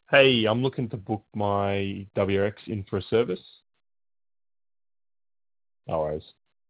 Hey, I'm looking to book my WRX in for a service. No worries.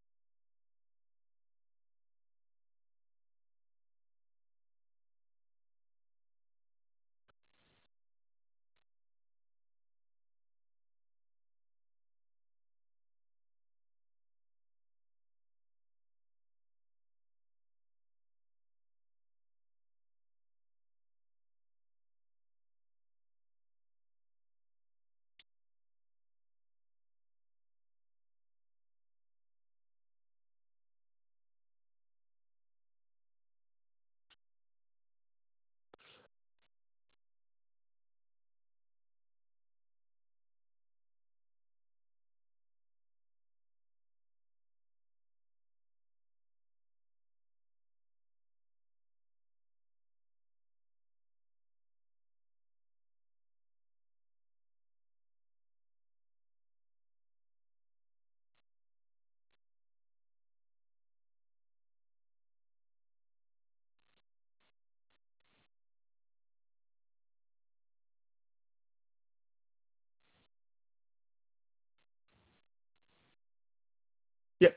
Yep.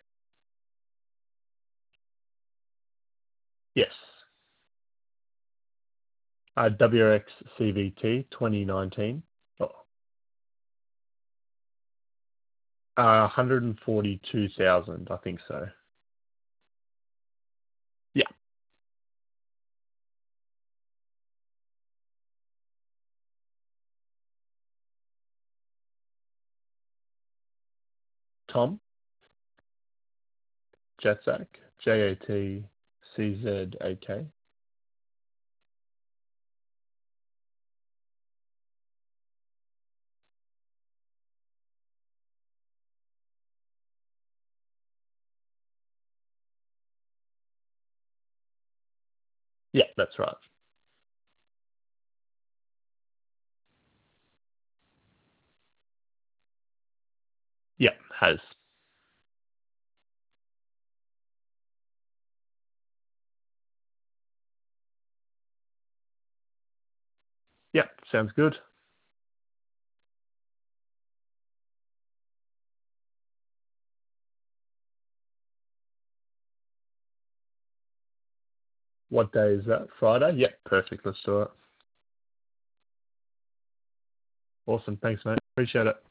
Yes. WRX CVT 2019. Oh, 142,000, I think so. Yeah. Tom Jatzak, JATCZAK. Yeah, that's right. Yeah, has. Yeah, sounds good. What day is that? Friday? Yeah, perfect. Let's do it. Awesome. Thanks, mate. Appreciate it.